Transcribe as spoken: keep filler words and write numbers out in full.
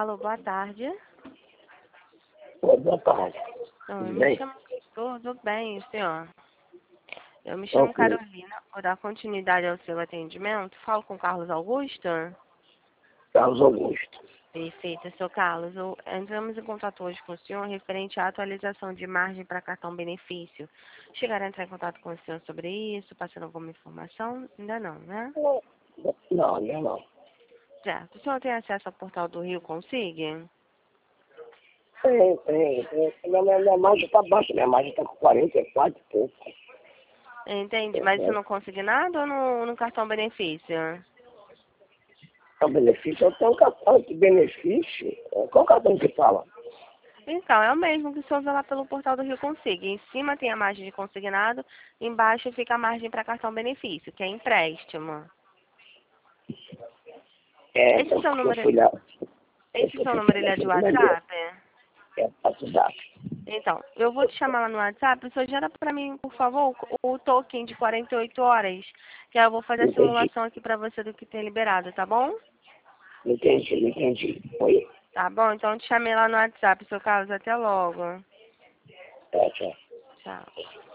Alô, boa tarde. Oi, boa tarde. Então, Tudo eu me bem? chamo... Tudo bem, senhor. Eu me chamo Ok. Carolina. Vou dar continuidade ao seu atendimento. Falo com o Carlos Augusto? Carlos Augusto. Perfeito, seu Carlos. Eu- Entramos em contato hoje com o senhor referente à atualização de margem para cartão benefício. Chegaram a entrar em contato com o senhor sobre isso, passando alguma informação? Ainda não, né? Não, não, não. Certo. O senhor tem acesso ao portal do Rio Consigue? Tem, tem, tem. Minha, minha, minha margem está baixa, minha margem está com quarenta e quatro e pouco. Entende? Mas isso no consignado ou no, no cartão benefício? É um benefício, eu tenho um cartão de benefício. Qual cartão que fala? Então, é o mesmo que o senhor vê lá pelo portal do Rio Consigo. Em cima tem a margem de consignado, embaixo fica a margem para cartão benefício, que é empréstimo. É, Esse então, seu eu número, fui lá. esse Eu seu fui número ele fazer é de essa encomenda. WhatsApp? É, WhatsApp. Então, eu vou te chamar lá no WhatsApp, o senhor gera para mim, por favor, o token de quarenta e oito horas, que aí eu vou fazer a Entendi, simulação aqui para você do que tem liberado, tá bom? entendi, entendi. Oi? Tá bom, então eu te chamei lá no WhatsApp, seu Carlos, até logo. É, tchau. Tchau.